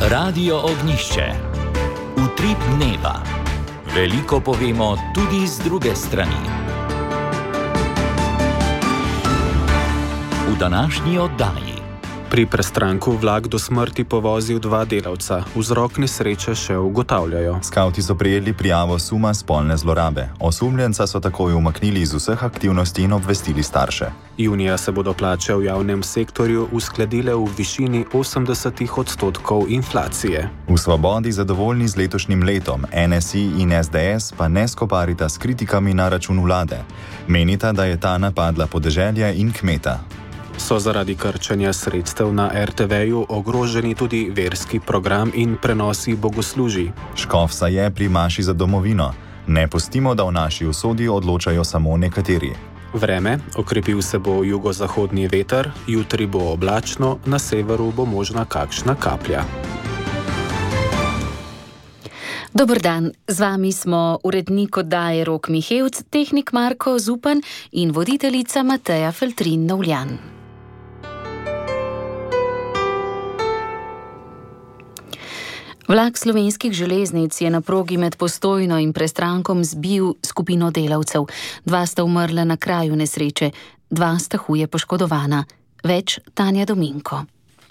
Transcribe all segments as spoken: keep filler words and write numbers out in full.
Radio Ognjišče. Utrip dneva. Veliko povemo tudi z druge strani. V današnji oddaji. Pri prestranku vlak do smrti povozil dva delavca. Vzrok nesreče še ugotavljajo. Skavti so prejeli prijavo suma spolne zlorabe. Osumljenca so takoj umaknili iz vseh aktivnosti in obvestili starše. Junija se bodo plače v javnem sektorju uskladile v višini osemdeset odstotkov inflacije. V Svobodi zadovoljni z letošnjim letom, N S I in S D S pa ne skoparita s kritikami na račun vlade. Menita, da je ta napadla podeželje in kmeta. So zaradi krčenja sredstev na R T V-ju ogroženi tudi verski program in prenosi bogoslužij. Škofsa je pri maši za domovino. Ne pustimo, da v naši usodi odločajo samo nekateri. Vreme, okrepil se bo jugozahodni veter, jutri bo oblačno, na severu bo možna kakšna kaplja. Dober dan, z vami smo urednik oddaje Rok Mihevc, tehnik Marko Zupan in voditeljica Mateja Feltrin-Novljan. Vlak Slovenskih železnic je na progi med Postojno in Prestrankom zbil skupino delavcev. Dva sta umrla na kraju nesreče, dva sta huje poškodovana. Več Tanja Dominko.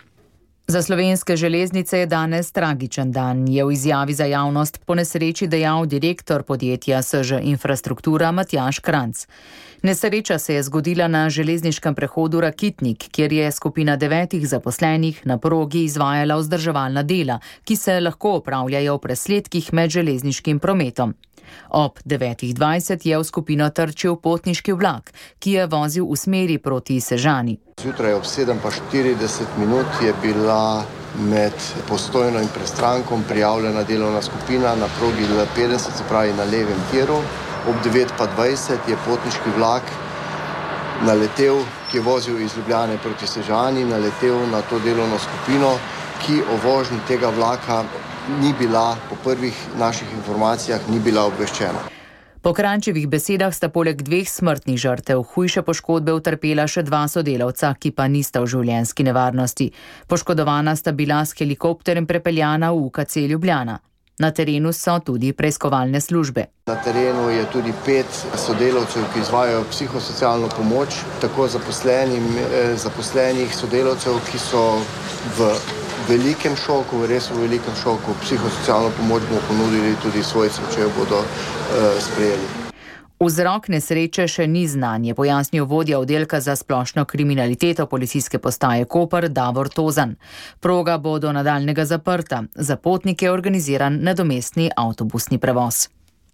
Za Slovenske železnice je danes tragičen dan, je v izjavi za javnost po nesreči dejal direktor podjetja S Ž Infrastruktura Matjaž Kranjc. Nesreča se je zgodila na železniškem prehodu Rakitnik, kjer je skupina devetih zaposlenih na progi izvajala vzdrževalna dela, ki se lahko opravljajo v presledkih med železniškim prometom. Ob devetih dvajset je v skupino trčil potniški vlak, ki je vozil v smeri proti Sežani. Zjutraj ob sedem pa štirideset minut je bila med Postojno in Prestrankom prijavljena delovna skupina na progi L petdeset, se pravi na levem tiru. Ob devet pa dvajset je potniški vlak naletel, ki je vozil iz Ljubljane proti Sežani, naletel na to delovno skupino, ki o vožnji tega vlaka ni bila, po prvih naših informacijah, ni bila obveščena. Po Kranjčevih besedah sta poleg dveh smrtnih žrtev hujše poškodbe utrpela še dva sodelavca, ki pa nista v življenjski nevarnosti. Poškodovana sta bila s helikopterjem prepeljana v U K C Ljubljana. Na terenu so tudi preiskovalne službe. Na terenu je tudi pet sodelavcev, ki izvajajo psihosocialno pomoč, tako zaposlenim, zaposlenih sodelavcev, ki so v velikem šoku, res v velikem šoku. Psihosocialno pomoč bomo ponudili tudi svojcem, če jo bodo uh, sprejeli. Vzrok nesreče še ni znan, je pojasnil vodja oddelka za splošno kriminaliteto policijske postaje Koper Davor Tozan. Proga bo do nadaljnjega zaprta, za potnike je organiziran nadomestni avtobusni prevoz.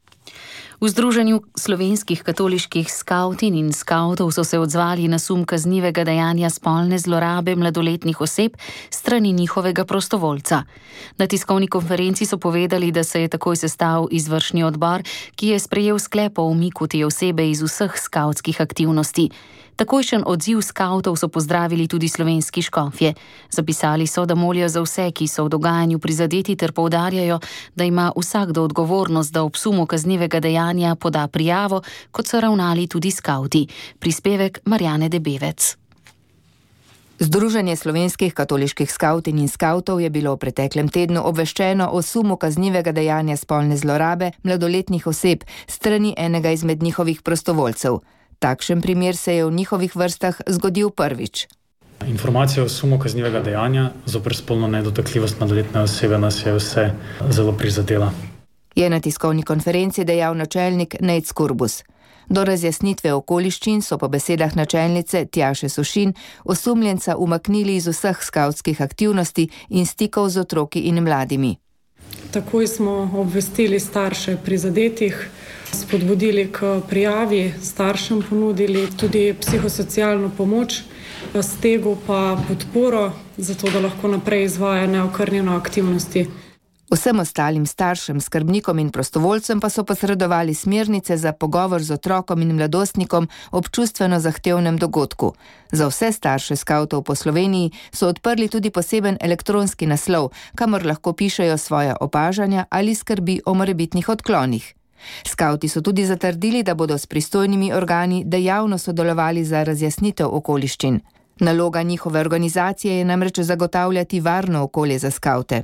V Združenju slovenskih katoliških skavtin in skavtov so se odzvali na sum kaznivega dejanja spolne zlorabe mladoletnih oseb strani njihovega prostovoljca. Na tiskovni konferenci so povedali, da se je takoj sestal izvršni odbor, ki je sprejel sklep o umiku te osebe iz vseh skavtskih aktivnosti. Takojšen odziv skavtov so pozdravili tudi slovenski škofje. Zapisali so, da molijo za vse, ki so v dogajanju prizadeti, ter poudarjajo, da ima vsakdo odgovornost, da ob sumu kaznivega dejanja poda prijavo, kot so ravnali tudi skavti. Prispevek Marjane Debevec. Združenje slovenskih katoliških skavtin in skavtov je bilo v preteklem tednu obveščeno o sumu kaznivega dejanja spolne zlorabe mladoletnih oseb strani enega izmed njihovih prostovoljcev. Takšen primer se je v njihovih vrstah zgodil prvič. Informacija o sumu kaznivega dejanja zoper spolno nedotakljivost mladoletne osebe nas je vse zelo prizadela. Je na tiskovni konferenci dejal načelnik Nejc Kurbus. Do razjasnitve okoliščin so po besedah načelnice Tjaše Sušin osumljenca umaknili iz vseh skavtskih aktivnosti in stikov z otroki in mladimi. Takoj smo obvestili starše prizadetih, spodbudili k prijavi, staršem ponudili tudi psihosocialno pomoč, stegu pa podporo, zato da lahko naprej izvaja neokrnjeno aktivnosti. Vsem ostalim staršem, skrbnikom in prostovoljcem pa so posredovali smernice za pogovor z otrokom in mladostnikom ob čustveno zahtevnem dogodku. Za vse starše skavtov po Sloveniji so odprli tudi poseben elektronski naslov, kamor lahko pišejo svoja opažanja ali skrbi o morebitnih odklonih. Skavti so tudi zatrdili, da bodo s pristojnimi organi dejavno sodelovali za razjasnitev okoliščin. Naloga njihove organizacije je namreč zagotavljati varno okolje za skavte.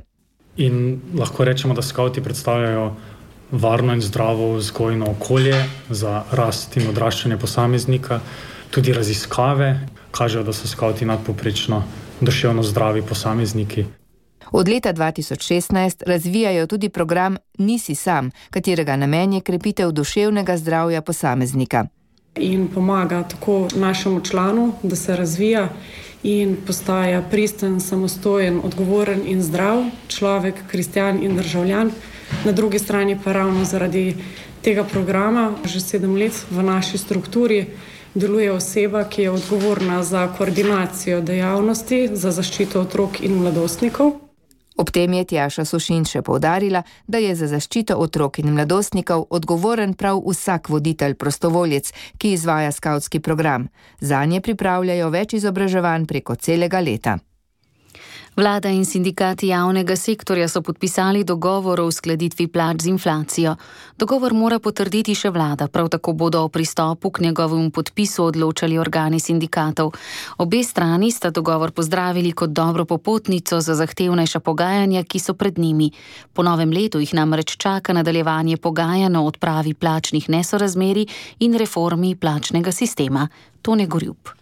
In lahko rečemo, da skavti predstavljajo varno in zdravo vzgojno okolje za rast in odraščanje posameznika. Tudi raziskave kažejo, da so skavti nadpovprečno duševno zdravi posamezniki. Od leta dva tisoč šestnajst razvijajo tudi program Nisi sam, katerega namen je krepitev duševnega zdravja posameznika. In pomaga tako našemu članu, da se razvija in postaja pristen, samostojen, odgovoren in zdrav človek, kristjan in državljan. Na drugi strani pa ravno zaradi tega programa že sedem let v naši strukturi deluje oseba, ki je odgovorna za koordinacijo dejavnosti za zaščito otrok in mladostnikov. Ob tem je Tjaša Sušin še poudarila, da je za zaščito otrok in mladostnikov odgovoren prav vsak voditelj prostovoljec, ki izvaja skavtski program. Zanje pripravljajo več izobraževanj preko celega leta. Vlada in sindikati javnega sektorja so podpisali dogovor o uskladitvi plač z inflacijo. Dogovor mora potrditi še vlada, prav tako bodo o pristopu k njegovemu podpisu odločali organi sindikatov. Obe strani sta dogovor pozdravili kot dobro popotnico za zahtevnejša pogajanja, ki so pred njimi. Po novem letu jih namreč čaka nadaljevanje pogajanj o odpravi plačnih nesorazmerij in reformi plačnega sistema. Tone Gorjup.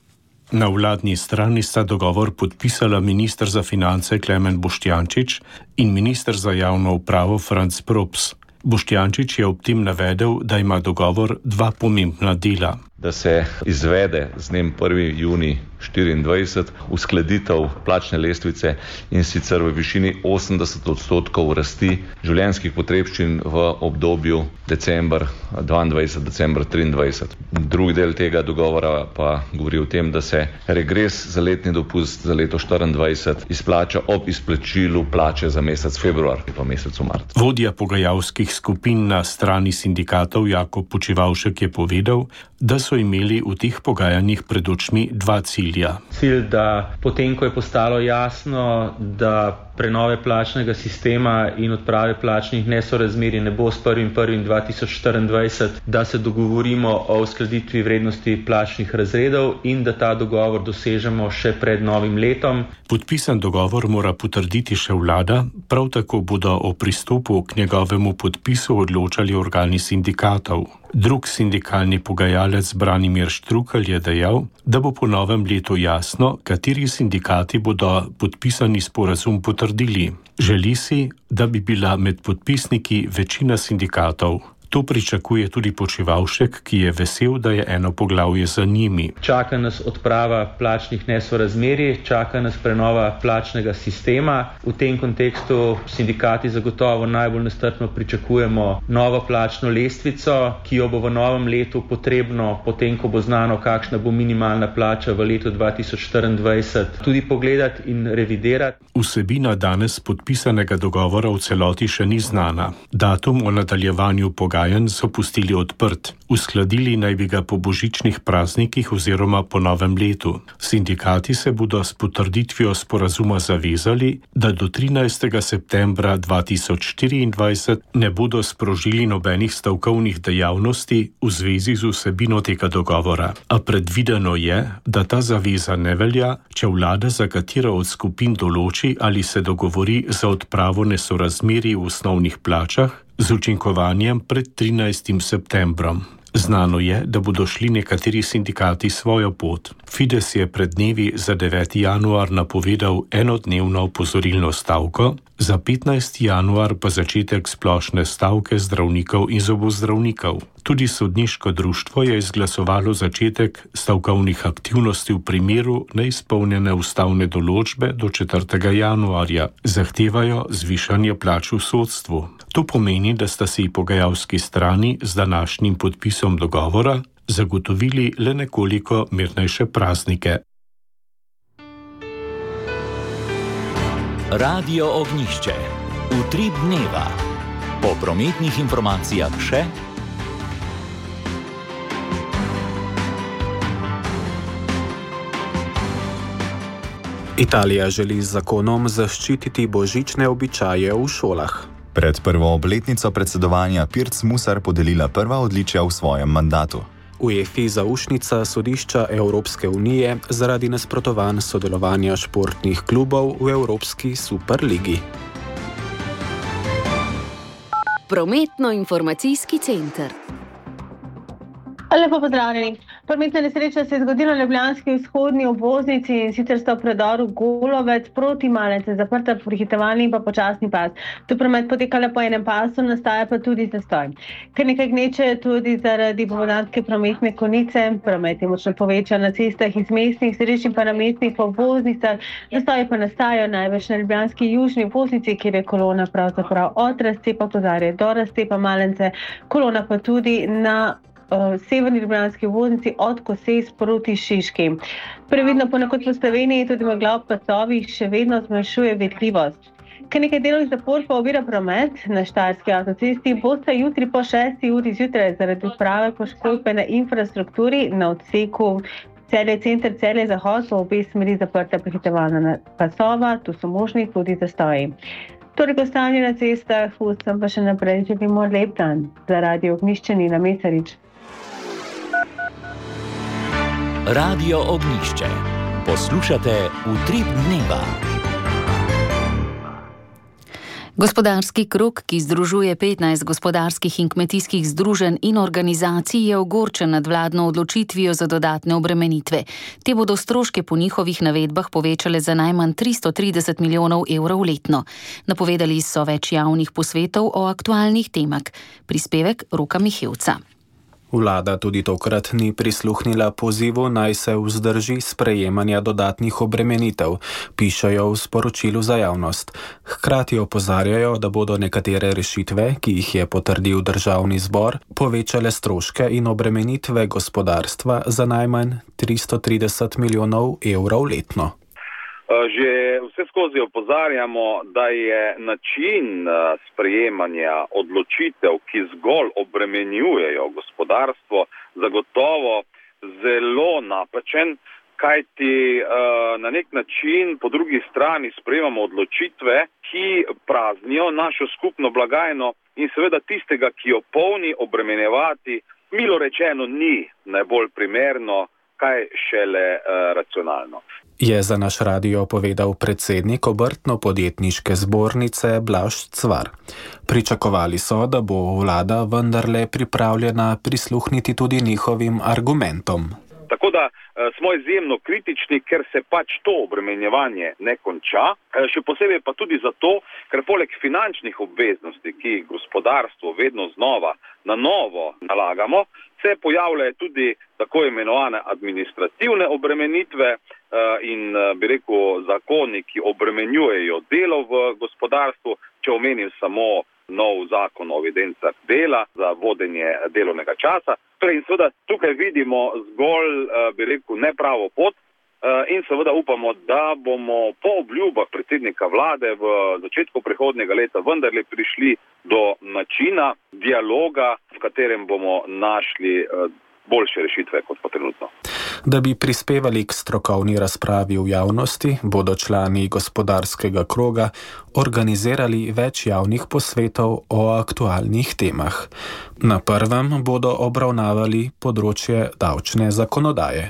Na vladni strani sta dogovor podpisala minister za finance Klemen Boštjančič in minister za javno upravo Franc Props. Boštjančič je ob tem navedel, da ima dogovor dva pomembna dela. Da se izvede z dnem prvega junija štiriindvajset uskladitev plačne lestvice in sicer v višini osemdeset odstotkov rasti življenjskih potrebščin v obdobju december dvaindvajset, december triindvajset. Drugi del tega dogovora pa govori o tem, da se regres za letni dopust za leto štiriindvajset izplača ob izplačilu plače za mesec februar in pa mesec mart. Vodja pogajalskih skupin na strani sindikatov Jakob Počivavšek je povedal, da so imeli v teh pogajanjih pred očmi dva cilja. Cilj, da potem, ko je postalo jasno, da prenove plačnega sistema in odprave plačnih nesorazmerij ne bo s prvim prvim dva tisoč štiriindvajset, da se dogovorimo o uskladitvi vrednosti plačnih razredov in da ta dogovor dosežemo še pred novim letom. Podpisan dogovor mora potrditi še vlada, prav tako bodo o pristopu k njegovemu podpisu odločali organi sindikatov. Drug sindikalni pogajalec Branimir Štrukelj je dejal, da bo po novem letu jasno, kateri sindikati bodo podpisani sporazum potrdili. Želi si, da bi bila med podpisniki večina sindikatov. To pričakuje tudi Počivavšek, ki je vesel, da je eno poglavje za njimi. Čaka nas odprava plačnih nesorazmerij, čaka nas prenova plačnega sistema. V tem kontekstu sindikati zagotovo najbolj nestrpno pričakujemo novo plačno lestvico, ki jo bo v novem letu potrebno, potem ko bo znano, kakšna bo minimalna plača v letu dva tisoč štiriindvajset, tudi pogledati in revidirati. Vsebina danes podpisanega dogovora v celoti še ni znana. Datum o nadaljevanju pogajanj so pustili odprt. Uskladili naj bi ga po božičnih praznikih oziroma po novem letu. Sindikati se bodo s potrditvijo sporazuma zavezali, da do trinajstega septembra dva tisoč štiriindvajset ne bodo sprožili nobenih stavkovnih dejavnosti v zvezi z vsebino tega dogovora. A predvideno je, da ta zaveza ne velja, če vlada za katero od skupin določi ali se dogovori za odpravo nesorazmerij v osnovnih plačah z učinkovanjem pred trinajstim septembrom. Znano je, da bodo šli nekateri sindikati svojo pot. Fides je pred dnevi za deveti januar napovedal enodnevno opozorilno stavko, za petnajsti januar pa začetek splošne stavke zdravnikov in zobozdravnikov. Tudi sodniško društvo je izglasovalo začetek stavkovnih aktivnosti v primeru neizpolnjene ustavne določbe do četrtega januarja. Zahtevajo zvišanje plač v sodstvu. To pomeni, da sta si pogajalski strani z današnjim podpisom dogovora zagotovili le nekoliko mirnejše praznike. Radio Ognjišče. Utrip dneva. Po prometnih informacijah še. Italija želi z zakonom zaščititi božične običaje v šolah. Pred prvo obletnico predsedovanja Pirc Musar podelila prva odličja v svojem mandatu. UEFA zaušnica sodišča Evropske unije zaradi nasprotovanj sodelovanja športnih klubov v Evropski superligi. Prometno-informacijski center. Lepo pozdravljeni. Prometna nesreča se je zgodila na ljubljanski vzhodni obvoznici in sicer sta v predoru Golovec proti Malence zaprta prehitevalni in pa počasni pas. Tu promet poteka le po enem pasu, nastaja pa tudi zastoj. Ker nekaj gneče tudi zaradi popoldanske prometne konice, promet je močno povečan na cestah iz mestnih središč in pa na mestnih obvoznicah, zastoji pa nastajajo največ na ljubljanski južni obvoznici, kjer je kolona pravzaprav od Razcepa Kozarje do Razcepa Malence, kolona pa tudi na Uh, severni ljubljanski obvoznici od Koses proti Šiški. Previdno ponekod po Sloveniji tudi megla ob pasovih še vedno zmanjšuje vidljivost. Ker nekaj delovnih zapor pa ovira promet na Štajerski avtocesti, bosta jutri po šesti uri zjutraj zaradi odprave poškodbe na infrastrukturi na odseku Celje center, Celje zahod v obe smeri zaprta prehitevalna pasova, tu so možni tudi zastoji. Torej, ko stanje na cestah, vsem pa še naprej želimo lep dan. Za Radio Ognjišče Nina Mesarič. Radio Ognjišče. Poslušate Utrip dneva. Gospodarski krog, ki združuje petnajst gospodarskih in kmetijskih združenj in organizacij, je ogorčen nad vladno odločitvijo za dodatne obremenitve. Te bodo stroške po njihovih navedbah povečale za najmanj tristo trideset milijonov evrov letno. Napovedali so več javnih posvetov o aktualnih temah. Prispevek Roka Mihevca. Vlada tudi tokrat ni prisluhnila pozivu, naj se vzdrži sprejemanja dodatnih obremenitev, pišejo v sporočilu za javnost. Hkrati opozarjajo, da bodo nekatere rešitve, ki jih je potrdil državni zbor, povečale stroške in obremenitve gospodarstva za najmanj tristo trideset milijonov evrov letno. Že vse skozi opozarjamo, da je način sprejemanja odločitev, ki zgolj obremenjujejo gospodarstvo, zagotovo zelo napačen, kajti na nek način po drugi strani sprejemamo odločitve, ki praznijo našo skupno blagajno in seveda tistega, ki jo polni, obremenjevati, milo rečeno ni najbolj primerno, kaj šele racionalno. Je za naš radio povedal predsednik Obrtno-podjetniške zbornice Blaž Cvar. Pričakovali so, da bo vlada vendarle pripravljena prisluhniti tudi njihovim argumentom. Tako da smo izjemno kritični, ker se pač to obremenjevanje ne konča, še posebej pa tudi zato, ker poleg finančnih obveznosti, ki jih gospodarstvo vedno znova na novo nalagamo, se pojavljajo tudi tako imenovane administrativne obremenitve in bi rekel zakoni, ki obremenjujejo delo v gospodarstvu, če omenim samo nov zakon o evidencah dela za vodenje delovnega časa. Torej, in seveda tukaj vidimo zgolj, bi rekel, nepravo pot in seveda upamo, da bomo po obljubah predsednika vlade v začetku prihodnjega leta vendarle prišli do načina dialoga, v katerem bomo našli boljše rešitve kot pa trenutno. Da bi prispevali k strokovni razpravi v javnosti, bodo člani gospodarskega kroga organizirali več javnih posvetov o aktualnih temah. Na prvem bodo obravnavali področje davčne zakonodaje.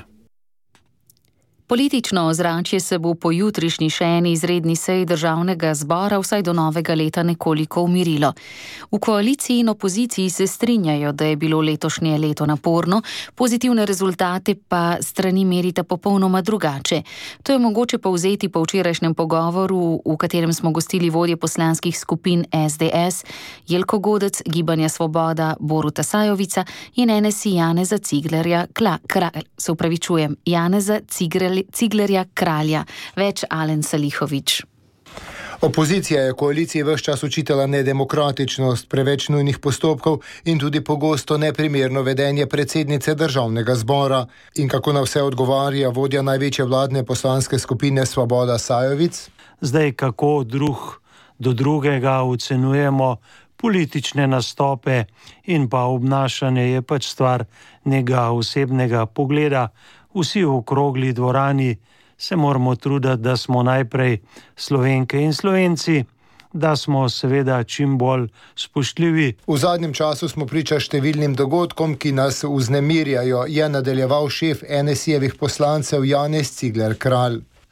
Politično ozračje se bo po jutrišnji še eni izredni seji državnega zbora vsaj do novega leta nekoliko umirilo. V koaliciji in opoziciji se strinjajo, da je bilo letošnje leto naporno, pozitivne rezultate pa strani merita popolnoma drugače. To je mogoče povzeti po včerajšnjem pogovoru, v katerem smo gostili vodje poslanskih skupin S D S, Jelko Godec, Gibanja Svoboda, Boruta Sajovica in N S I Janeza Ciglerja, Kla, Kra, se upravičujem, Janeza Ciglerja, Ciglerja Kralja. Več Alen Salihovič. Opozicija je koaliciji ves čas očitala nedemokratičnost, preveč nujnih postopkov in tudi pogosto neprimerno vedenje predsednice državnega zbora. In kako na vse odgovarja vodja največje vladne poslanske skupine Svoboda Sajovic? Zdaj, kako drug do drugega ocenujemo politične nastope in pa obnašanje, je pač stvar nekega osebnega pogleda. Vsi v okrogli dvorani se moramo truditi, da smo najprej Slovenke in Slovenci, da smo seveda čim bolj spoštljivi. V zadnjem času smo priča številnim dogodkom, ki nas vznemirjajo, je nadaljeval šef N S I-jevih poslancev Janez Cigler Kralj.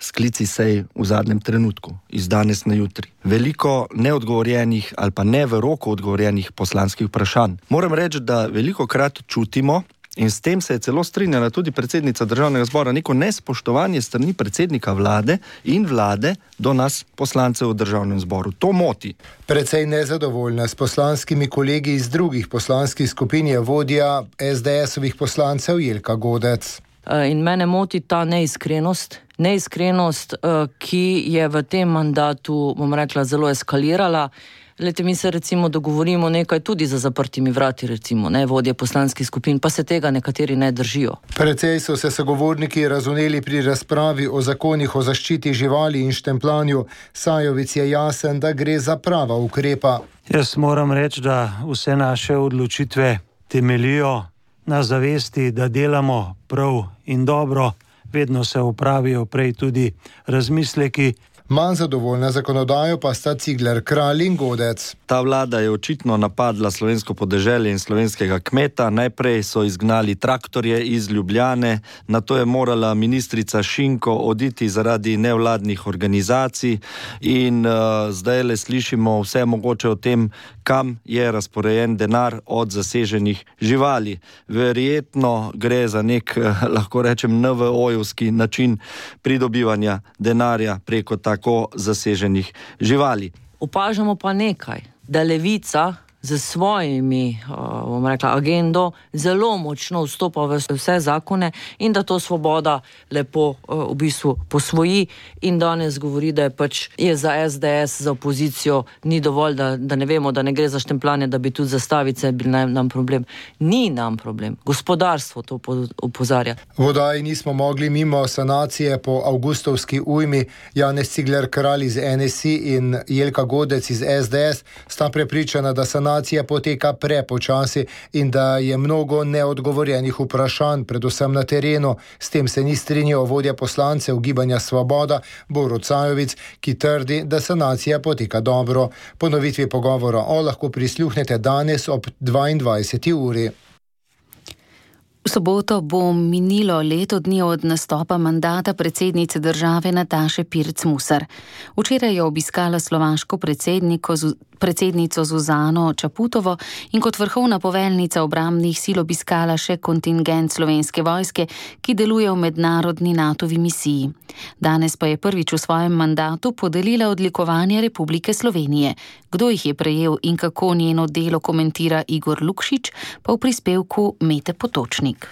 sklici sej v zadnjem trenutku, iz danes na jutri. Veliko neodgovorjenih ali pa ne v roku odgovorjenih poslanskih vprašanj. Moram reči, da veliko krat čutimo, in s tem se je celo strinjala tudi predsednica Državnega zbora, neko nespoštovanje strani predsednika vlade in vlade do nas poslancev v Državnem zboru. To moti. Precej nezadovoljna s poslanskimi kolegi iz drugih poslanskih skupin je vodja es de esovih poslancev Jelka Godec. In mene moti ta neiskrenost, neiskrenost, ki je v tem mandatu, bom rekla, zelo eskalirala. Lete, mi se recimo dogovorimo nekaj tudi za zaprtimi vrati, recimo, ne, vodje poslanskih skupin, pa se tega nekateri ne držijo. Precej so se sogovorniki razumeli pri razpravi o zakonih o zaščiti živali in štempljanju. Sajovic je jasen, da gre za prava ukrepa. Jaz moram reči, da vse naše odločitve temelijo na zavesti, da delamo prav in dobro. Vedno se opravijo prej tudi razmisleki. Manj zadovoljna zakonodajo pa sta Cigler Kralj in Godec. Ta vlada je očitno napadla slovensko podeželje in slovenskega kmeta. Najprej so izgnali traktorje iz Ljubljane, nato je morala ministrica Šinko oditi zaradi nevladnih organizacij in uh, zdaj le slišimo vse mogoče o tem, kam je razporejen denar od zaseženih živali. Verjetno gre za nek, uh, lahko rečem, en ve o-jevski način pridobivanja denarja preko tak tako zaseženih živali. Opažamo pa nekaj, da Levica z svojimi, bom rekla, agendo zelo močno vstopa v vse zakone in da to Svoboda lepo v bistvu posvoji in danes govori, da je pač je za es de es, za opozicijo ni dovolj, da, da ne vemo, da ne gre za štempljanje, da bi tudi zastavice bili nam problem. Ni nam problem. Gospodarstvo to opozarja. Vodaj nismo mogli mimo sanacije po avgustovski ujmi. Janez Cigler Kralj iz en es i in Jelka Godec iz es de es sta prepričana, da sanacija poteka prepočasi in da je mnogo neodgovorjenih vprašanj, predvsem na terenu. S tem se ni strinjal vodja poslancev Gibanja Svoboda Borut Sajovic, ki trdi, da sanacija poteka dobro. Ponovitvi pogovora o lahko prisluhnete danes ob dvaindvajseti uri. V soboto bo minilo leto dni od nastopa mandata predsednice države Nataše Pirc Musar. Včeraj je obiskala slovaško predsednico Zuzano Čaputovo in kot vrhovna poveljnica obrambnih sil obiskala še kontingent Slovenske vojske, ki deluje v mednarodni natovi misiji. Danes pa je prvič v svojem mandatu podelila odlikovanje Republike Slovenije. Kdo jih je prejel in kako njeno delo komentira Igor Lukšič, pa v prispevku Mete Potočnik.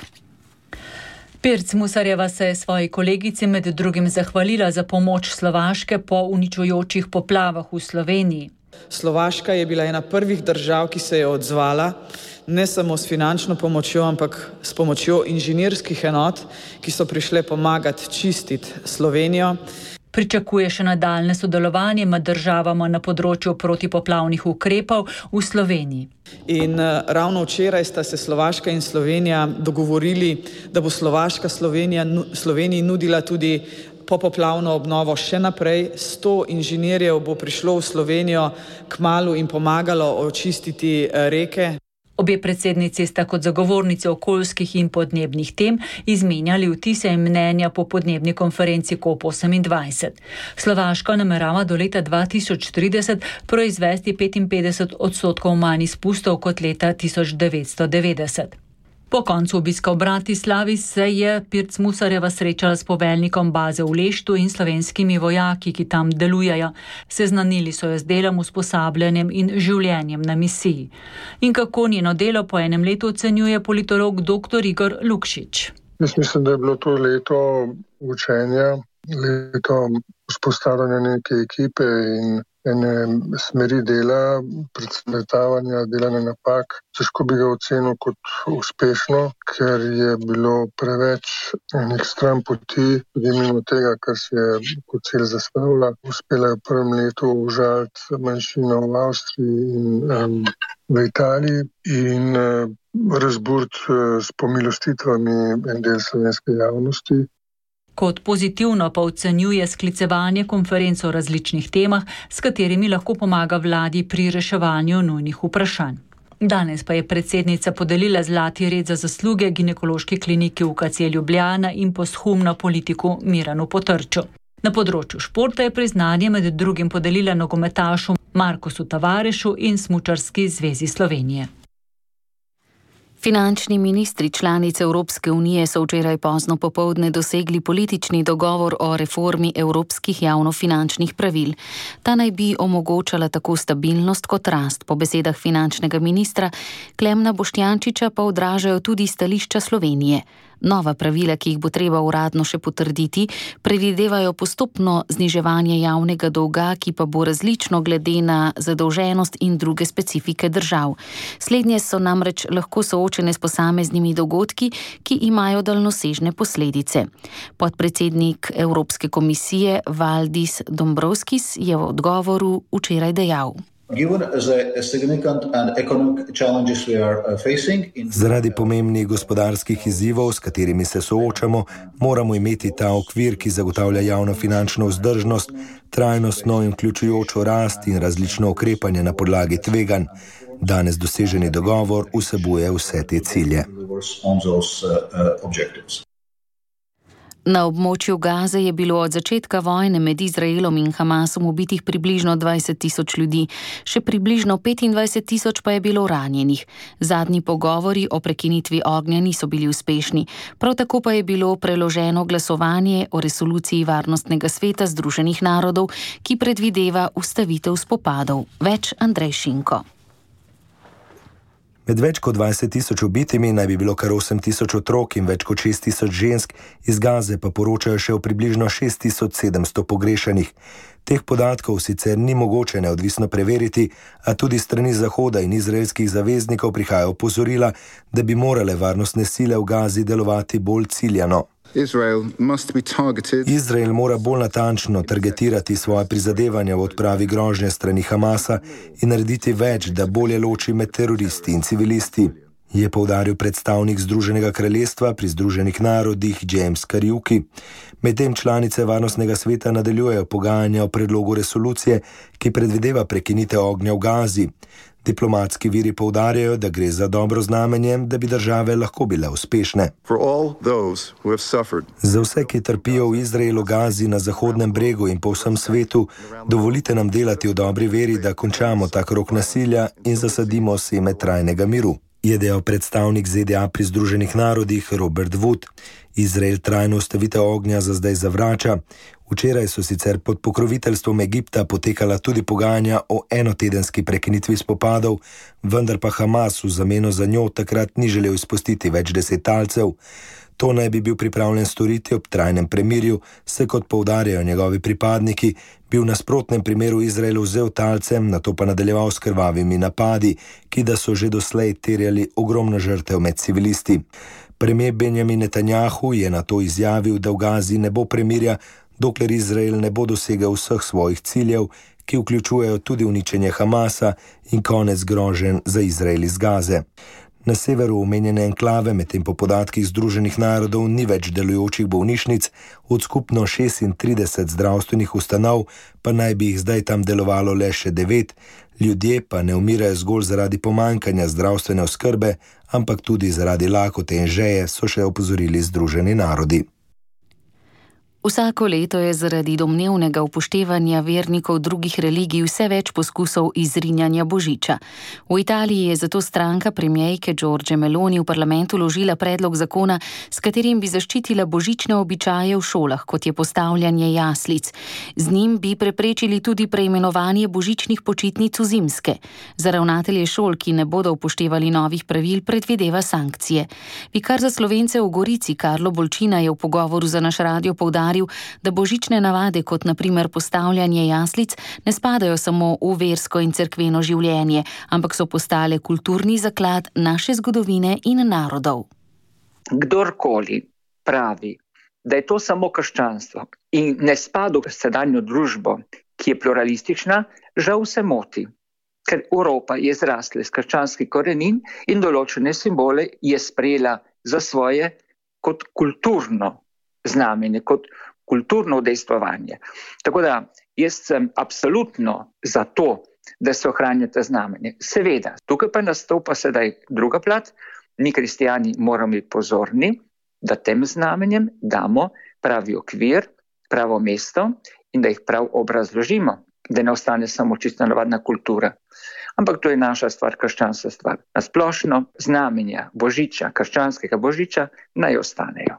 Pirc Musarjeva se je svoji kolegici med drugim zahvalila za pomoč Slovaške po uničujočih poplavah v Sloveniji. Slovaška je bila ena prvih držav, ki se je odzvala ne samo s finančno pomočjo, ampak s pomočjo inženirskih enot, ki so prišle pomagati čistiti Slovenijo. Pričakuje še nadaljne sodelovanje med državama na področju protipoplavnih ukrepov v Sloveniji. In uh, ravno včeraj sta se Slovaška in Slovenija dogovorili, da bo Slovaška Slovenija, Sloveniji nudila tudi popoplavno obnovo še naprej. Sto inženirjev bo prišlo v Slovenijo kmalu in pomagalo očistiti uh, reke. Obje predsednici sta kot zagovornice okoljskih in podnebnih tem izmenjali vtise in mnenja po podnebni konferenci kop osemindvajset. Slovaška namerava do leta dva tisoč trideset proizvesti petinpetdeset odstotkov manj izpustov kot leta tisoč devetsto devetdeset. Po koncu obiska v Bratislavi se je Pirc Musarjeva srečala s poveljnikom baze v Leštu in slovenskimi vojaki, ki tam delujejo. Seznanili so jo z delom, usposabljanjem in življenjem na misiji. In kako njeno delo po enem letu ocenjuje politolog doktor Igor Lukšič. Jaz mislim, da je bilo to leto učenja, leto vzpostavljanja neke ekipe in ene smeri dela, predstavljanja, delanja napak. Težko bi ga ocenil kot uspešno, ker je bilo preveč enih stran poti, tudi mimo tega, kar se je kot cilj zastavila. Uspela je v prvem letu užaliti manjšino v Avstriji in um, v Italiji in uh, razburiti uh, s pomilostitvami en del slovenske javnosti. Kot pozitivno pa ocenjuje sklicevanje konferenc o različnih temah, s katerimi lahko pomaga vladi pri reševanju nujnih vprašanj. Danes pa je predsednica podelila zlati red za zasluge ginekološki kliniki U K C Ljubljana in posthumno politiku Miranu Potrču. Na področju športa je priznanje med drugim podelila nogometašu Markusu Tavarešu in Smučarski zvezi Slovenije. Finančni ministri članic Evropske unije so včeraj pozno popoldne dosegli politični dogovor o reformi evropskih javnofinančnih pravil. Ta naj bi omogočala tako stabilnost kot rast. Po besedah finančnega ministra Klemna Boštjančiča pa odražajo tudi stališča Slovenije. Nova pravila, ki jih bo treba uradno še potrditi, predvidevajo postopno zniževanje javnega dolga, ki pa bo različno glede na zadolženost in druge specifike držav. Slednje so namreč lahko soočene s posameznimi dogodki, ki imajo daljnosežne posledice. Podpredsednik Evropske komisije Valdis Dombrovskis je v odgovoru včeraj dejal. Zaradi pomembnih gospodarskih izzivov, s katerimi se soočamo, moramo imeti ta okvir, ki zagotavlja javnofinančno vzdržnost, trajnostno in vključujočo rast in različno ukrepanje na podlagi tveganj. Danes doseženi dogovor vsebuje vse te cilje. Na območju Gaze je bilo od začetka vojne med Izraelom in Hamasom ubitih približno dvajset tisoč ljudi, še približno petindvajset tisoč pa je bilo ranjenih. Zadnji pogovori o prekinitvi ognja niso bili uspešni. Prav tako pa je bilo preloženo glasovanje o resoluciji Varnostnega sveta Združenih narodov, ki predvideva ustavitev spopadov. Več Andrej Šinko. Med več kot dvajset tisoč ubitimi naj bi bilo kar osem tisoč otrok in več kot šest tisoč žensk, iz Gaze pa poročajo še o približno šest tisoč sedemsto pogrešanih. Teh podatkov sicer ni mogoče neodvisno preveriti, a tudi strani Zahoda in izraelskih zaveznikov prihajajo opozorila, da bi morale varnostne sile v Gazi delovati bolj ciljano. Izrael mora bolj natančno targetirati svoje prizadevanja v odpravi grožnje strani Hamasa in narediti več, da bolje loči med teroristi in civilisti, je poudaril predstavnik Združenega kraljestva pri Združenih narodih James Kariuki. Medtem članice Varnostnega sveta nadaljujejo pogajanja o predlogu resolucije, ki predvideva prekinitev ognja v Gazi. Diplomatski viri poudarjajo, da gre za dobro znamenje, da bi države lahko bile uspešne. Za vse, ki trpijo v Izraelu, Gazi, na Zahodnem bregu in po vsem svetu, dovolite nam delati v dobri veri, da končamo ta krog nasilja in zasadimo seme trajnega miru, je dejal predstavnik Z D A pri Združenih narodih Robert Wood. Izrael trajno ustavitev ognja za zdaj zavrača. Včeraj so sicer pod pokroviteljstvom Egipta potekala tudi pogajanja o enotedenski prekinitvi spopadov, vendar pa Hamas v zameno za njo takrat ni želel izpustiti več deset talcev. To naj bi bil pripravljen storiti ob trajnem premirju, se kot poudarjajo njegovi pripadniki, bi v nasprotnem primeru Izrael vzel talcem, nato pa nadaljeval s krvavimi napadi, ki da so že doslej terjali ogromno žrtev med civilisti. Premijer Benjamin Netanjahu je nato izjavil, da v Gazi ne bo premirja, dokler Izrael ne bo dosegel vseh svojih ciljev, ki vključujejo tudi uničenje Hamasa in konec groženj za Izrael iz Gaze. Na severu omenjene enklave, medtem po podatkih Združenih narodov, ni več delujočih bolnišnic, od skupno šestintrideset zdravstvenih ustanov, pa naj bi jih zdaj tam delovalo le še devet, ljudje pa ne umirajo zgolj zaradi pomankanja zdravstvene oskrbe, ampak tudi zaradi lakote in žeje, so še opozorili Združeni narodi. Vsako leto je zaradi domnevnega upoštevanja vernikov drugih religij vse več poskusov izrinjanja Božiča. V Italiji je zato stranka premierke Giorgie Meloni v parlamentu vložila predlog zakona, s katerim bi zaščitila božične običaje v šolah, kot je postavljanje jaslic. Z njim bi preprečili tudi preimenovanje božičnih počitnic v zimske. Za ravnatelje šol, ki ne bodo upoštevali novih pravil, predvideva sankcije. Vikar za Slovence v Gorici Karlo Bolčina je v pogovoru za naš radio poudaril, da božične navade, kot na primer postavljanje jaslic, ne spadajo samo v versko in cerkveno življenje, ampak so postale kulturni zaklad naše zgodovine in narodov. Kdorkoli pravi, da je to samo krščanstvo in ne spada v sedanjo družbo, ki je pluralistična, žal se moti. Ker Evropa je zrasla iz krščanskih korenin in določene simbole je sprejela za svoje kot kulturno znamenje, kot kulturno udejstvovanje. Tako da jaz sem absolutno za to, da se ohranja to znamenje. Seveda, tukaj pa nastopa sedaj druga plat. Mi, kristijani, moramo biti pozorni, da tem znamenjem damo pravi okvir, pravo mesto in da jih prav obrazložimo, da ne ostane samo čisto navadna kultura. Ampak to je naša stvar, krščanska stvar. Na splošno znamenja Božiča, krščanskega Božiča, naj ostanejo.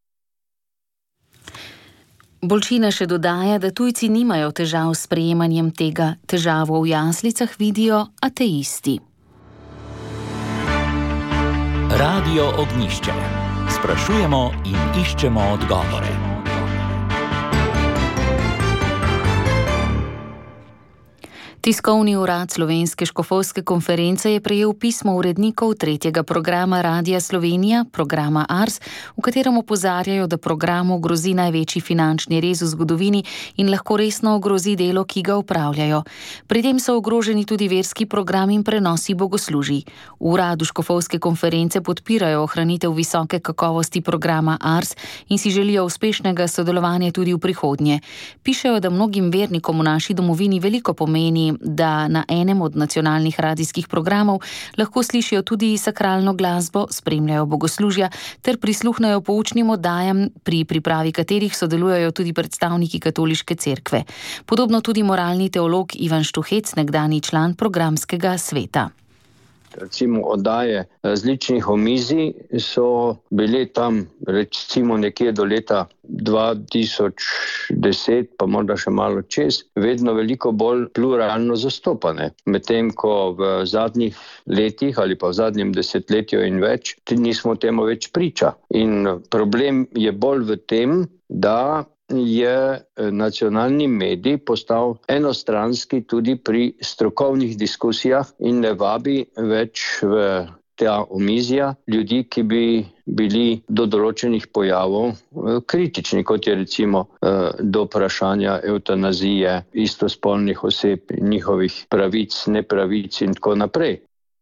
Bolčina še dodaja, da tujci nimajo težav s sprejemanjem tega. Težavo v jaslicah vidijo ateisti. Radio Ognjišče. Sprašujemo in iščemo odgovore. Tiskovni urad Slovenske škofovske konference je prejel pismo urednikov tretjega programa Radia Slovenija, programa Ars, v katerem opozarjajo, da programu grozi največji finančni rez v zgodovini in lahko resno ogrozi delo, ki ga opravljajo. Pri tem so ogroženi tudi verski program in prenosi bogoslužij. V uradu škofovske konference podpirajo ohranitev visoke kakovosti programa Ars in si želijo uspešnega sodelovanja tudi v prihodnje. Pišejo, da mnogim vernikom v naši domovini veliko pomeni, da na enem od nacionalnih radijskih programov lahko slišijo tudi sakralno glasbo, spremljajo bogoslužja ter prisluhnejo poučnim oddajam, pri pripravi katerih sodelujejo tudi predstavniki katoliške cerkve. Podobno tudi moralni teolog Ivan Štuhec, nekdanji član programskega sveta. Recimo oddaje različnih omizij so bile tam recimo nekje do leta dva tisoč deset, pa morda še malo čez, vedno veliko bolj pluralno zastopane. Medtem ko v zadnjih letih ali pa v zadnjem desetletju in več, nismo temu več priča. In problem je bolj v tem, da je nacionalni medij postal enostranski tudi pri strokovnih diskusijah in ne vabi več v ta omizja ljudi, ki bi bili do določenih pojavov kritični, kot je recimo do vprašanja evtanazije, istospolnih oseb, njihovih pravic, nepravic in tako naprej.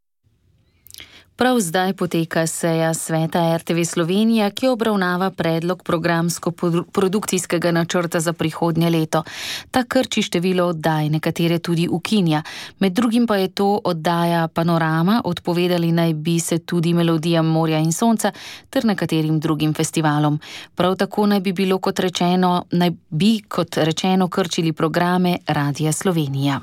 Prav zdaj poteka seja sveta R T V Slovenija, ki obravnava predlog programsko-produkcijskega načrta za prihodnje leto. Ta krči število oddaj, nekatere tudi ukinja. Med drugim pa je to oddaja Panorama, odpovedali naj bi se tudi Melodijam morja in sonca ter nekaterim drugim festivalom. Prav tako naj bi bilo kot rečeno, naj bi kot rečeno krčili programe Radia Slovenija.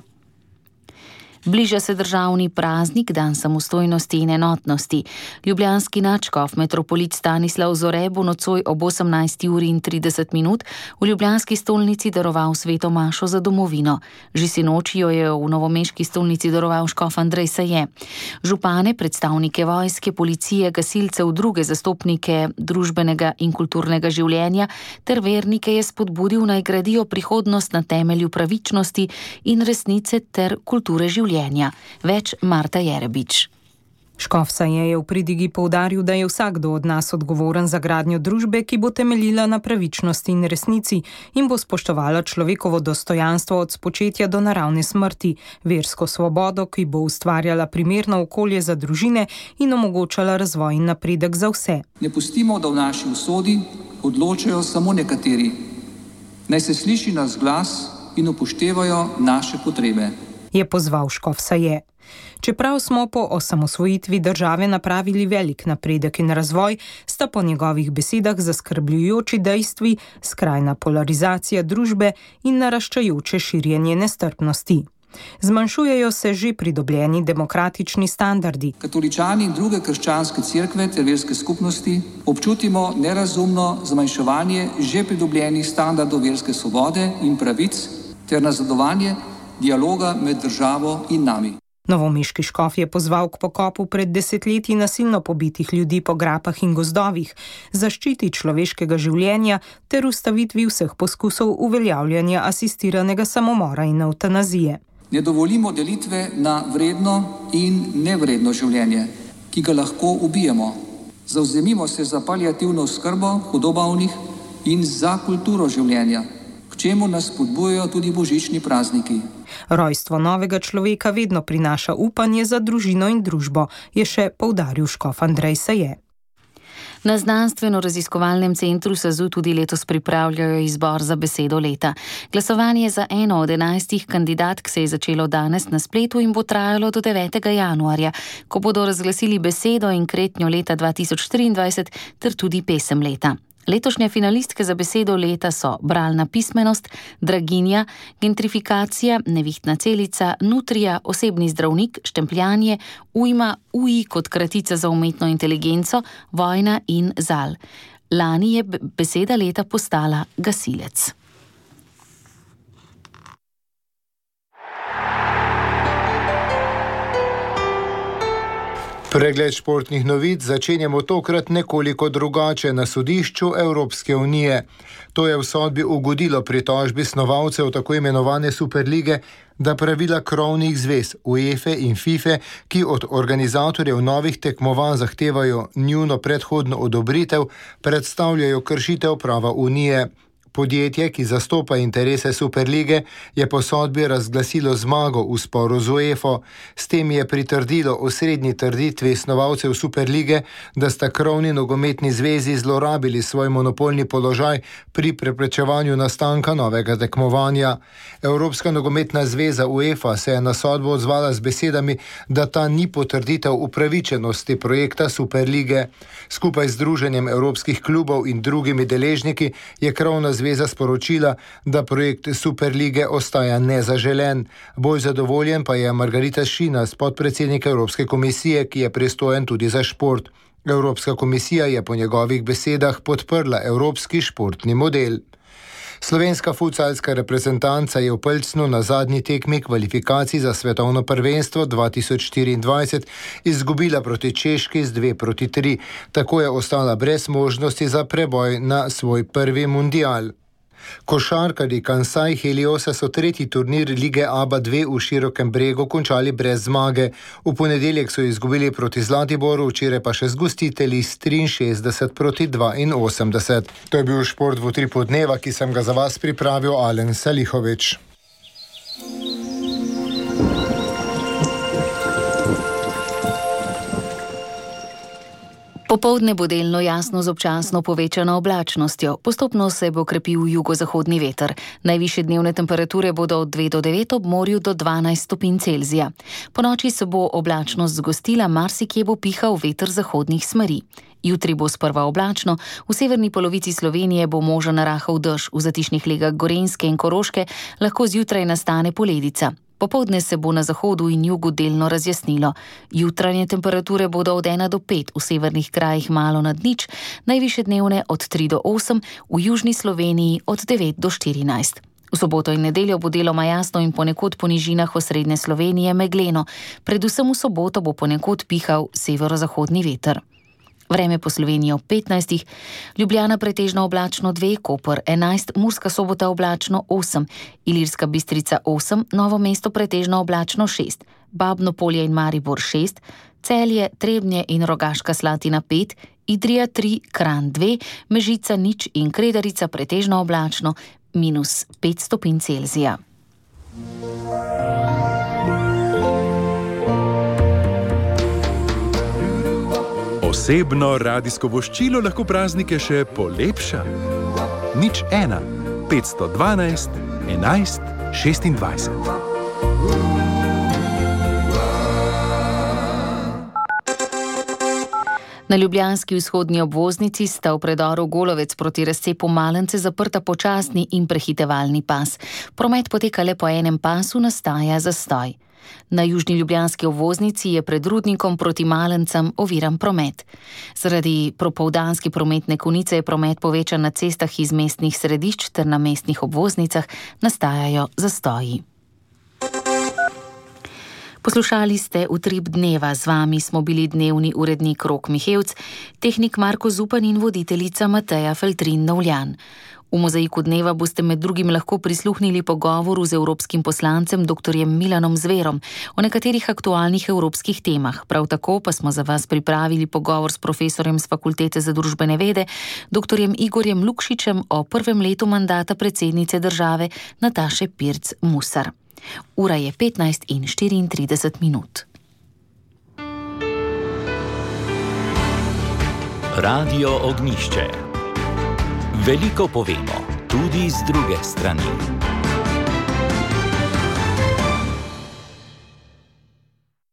Bliža se državni praznik, dan samostojnosti in enotnosti. Ljubljanski nadškof, metropolit Stanislav Zore, bo nocoj ob osemnajsti uri in trideset minut v ljubljanski stolnici daroval sveto mašo za domovino. Že sinoči jo je v novomeški stolnici daroval škof Andrej Saje. Župane, predstavnike vojske, policije, gasilcev, druge zastopnike družbenega in kulturnega življenja ter vernike je spodbudil, naj gradijo prihodnost na temelju pravičnosti in resnice ter kulture življenja. Več Marta Jerebič. Škof Saje je v pridigi poudaril, da je vsakdo od nas odgovoren za gradnjo družbe, ki bo temeljila na pravičnosti in resnici in bo spoštovala človekovo dostojanstvo od spočetja do naravne smrti, versko svobodo, ki bo ustvarjala primerno okolje za družine in omogočala razvoj in napredek za vse. Ne pustimo, da v naši usodi odločajo samo nekateri. Naj se sliši nas glas in upoštevajo naše potrebe, je pozval škof Saje. Čeprav smo po osamosvojitvi države napravili velik napredek in razvoj, sta po njegovih besedah zaskrbljujoči dejstvi skrajna polarizacija družbe in naraščajoče širjenje nestrpnosti. Zmanjšujejo se že pridobljeni demokratični standardi. Katoličani in druge krščanske cerkve ter verske skupnosti občutimo nerazumno zmanjševanje že pridobljenih standardov verske svobode in pravic ter nazadovanje dialoga med državo in nami. Novomeški škof je pozval k pokopu pred desetletji nasilno pobitih ljudi po grapah in gozdovih, zaščiti človeškega življenja ter ustavitvi vseh poskusov uveljavljanja asistiranega samomora in evtanazije. Ne dovolimo delitve na vredno in nevredno življenje, ki ga lahko ubijemo. Zavzemimo se za paliativno oskrbo hudobolnih in za kulturo življenja, k čemu nas spodbujajo tudi božični prazniki. Rojstvo novega človeka vedno prinaša upanje za družino in družbo, je še poudaril škof Andrej Saje. Na znanstveno-raziskovalnem centru SAZU tudi letos pripravljajo izbor za besedo leta. Glasovanje za eno od enajstih kandidatk se je začelo danes na spletu in bo trajalo do devetega januarja, ko bodo razglasili besedo in kretnjo leta dva tisoč triindvajset ter tudi pesem leta. Letošnje finalistke za besedo leta so bralna pismenost, draginja, gentrifikacija, nevihtna celica, nutrija, osebni zdravnik, štempljanje, ujma, uji kot kratica za umetno inteligenco, vojna in zal. Lani je beseda leta postala gasilec. Pregled športnih novic začenjamo tokrat nekoliko drugače na sodišču Evropske unije. To je v sodbi ugodilo pritožbi snovalcev tako imenovane Superlige, da pravila krovnih zvez UEFA in FIFA, ki od organizatorjev novih tekmovanj zahtevajo njuno predhodno odobritev, predstavljajo kršitev prava Unije. Podjetje, ki zastopa interese Superlige, je po sodbi razglasilo zmago v sporu z UEFA. S tem je pritrdilo osrednji trditvi snovalcev Superlige, da sta krovni nogometni zvezi zlorabili svoj monopolni položaj pri preprečevanju nastanka novega tekmovanja. Evropska nogometna zveza UEFA se je na sodbo odzvala z besedami, da ta ni potrditev upravičenosti projekta Superlige. Skupaj z Združenjem evropskih klubov in drugimi deležniki je krovna zveza Zveza sporočila, da projekt Superlige ostaja nezaželen. Bolj zadovoljen pa je Margarita Šinas, podpredsednik Evropske komisije, ki je pristojen tudi za šport. Evropska komisija je po njegovih besedah podprla evropski športni model. Slovenska futsalska reprezentanca je v Plznu na zadnji tekmi kvalifikacij za svetovno prvenstvo dva tisoč štiriindvajset izgubila proti Češki z dve proti tri. Tako je ostala brez možnosti za preboj na svoj prvi mundial. Košarkarji Kansai Heliosa so tretji turnir lige A B A dva v Širokem Bregu končali brez zmage. V ponedeljek so izgubili proti Zlatiboru, včeraj pa še z gostitelji s triinšestdeset proti dvainosemdeset. To je bil šport v utripu dneva, ki sem ga za vas pripravil Alen Salihovič. Popoldne bo delno jasno z občasno povečano oblačnostjo. Postopno se bo krepil jugozahodni veter. Najvišje dnevne temperature bodo od dve do devet, ob morju do dvanajst stopinj Celzija. Ponoči se bo oblačnost zgostila, marsikje bo pihal veter zahodnih smeri. Jutri bo sprva oblačno, v severni polovici Slovenije bo možen rahel dež, v zatišnih legah Gorenjske in Koroške lahko zjutraj nastane poledica. Popoldne se bo na zahodu in jugu delno razjasnilo. Jutranje temperature bodo od ena do pet, v severnih krajih malo nad nič, najvišje dnevne od tri do osem, v južni Sloveniji od devet do štirinajst. V soboto in nedeljo bo deloma jasno in ponekod po nižinah osrednje Slovenije megleno. Predvsem v soboto bo ponekod pihal severozahodni veter. Vreme po Sloveniji ob petnajstih, Ljubljana pretežno oblačno dve, Koper enajst, Murska Sobota oblačno osem, Ilirska Bistrica osem, Novo mesto pretežno oblačno šest, Babno Polje in Maribor šest, Celje, Trebnje in Rogaška Slatina pet, Idrija tri, Kranj dve, Mežica nič in Kredarica pretežno oblačno minus pet stopinj Celzija. Osebno radijsko voščilo lahko praznike še polepša. Nič ena, petsto dvanajst, enajst, šestindvajset. Na ljubljanski vzhodni obvoznici sta v predoru Golovec proti razcepu Malence zaprta počasni in prehitevalni pas. Promet poteka le po enem pasu, nastaja zastoj. Na južni ljubljanski obvoznici je pred Rudnikom proti Malencem oviran promet. Zaradi popoldanske prometne konice je promet povečan na cestah iz mestnih središč ter na mestnih obvoznicah nastajajo zastoji. Poslušali ste Utrip dneva, z vami smo bili dnevni urednik Rok Mihevc, tehnik Marko Zupan in voditeljica Mateja Feltrin-Novljan. V mozaiku dneva boste med drugim lahko prisluhnili pogovoru z evropskim poslancem doktorjem Milanom Zverom o nekaterih aktualnih evropskih temah. Prav tako pa smo za vas pripravili pogovor s profesorjem z Fakultete za družbene vede, doktorjem Igorjem Lukšičem o prvem letu mandata predsednice države Nataše Pirc Musar. Ura je petnajst in štiriintrideset minut. Radio Ognjišče. Veliko povemo, tudi z druge strani.